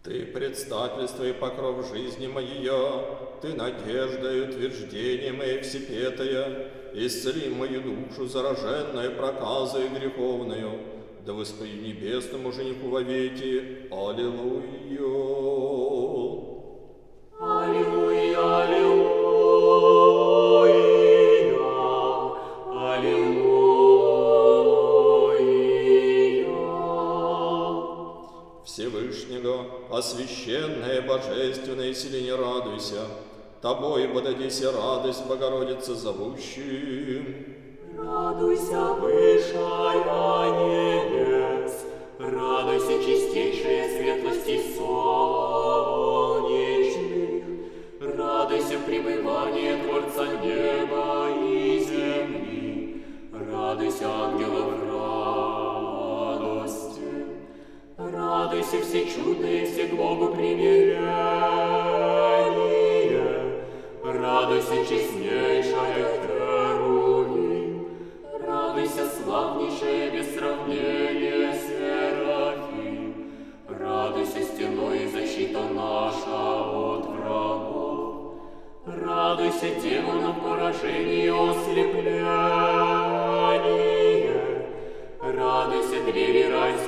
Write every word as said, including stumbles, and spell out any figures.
Ты предстательство и покров жизни моей, Ты надежда и утверждение моей всепетая, исцели мою душу, зараженную проказой греховною, да воспои небесному жениху вовеки. Аллилуйя. Аллилуйя, аллилуйя, аллилуйя. Всевышнего, освященная божественная силе, не радуйся, Тобой подадися радость, Богородица зовущим. Радуйся, высшая небес, радуйся, чистейшая светлости солнечных, радуйся, пребывание Творца неба и земли, радуйся, ангелов радости, радуйся, все чудные, все к Богу примирение, радуйся, честнейшая Херувим, радуйся, славнейшая без сравнения Серафим, радуйся, стеной и защита наша от врагов, радуйся, демонов поражение и ослепление, радуйся, двери рай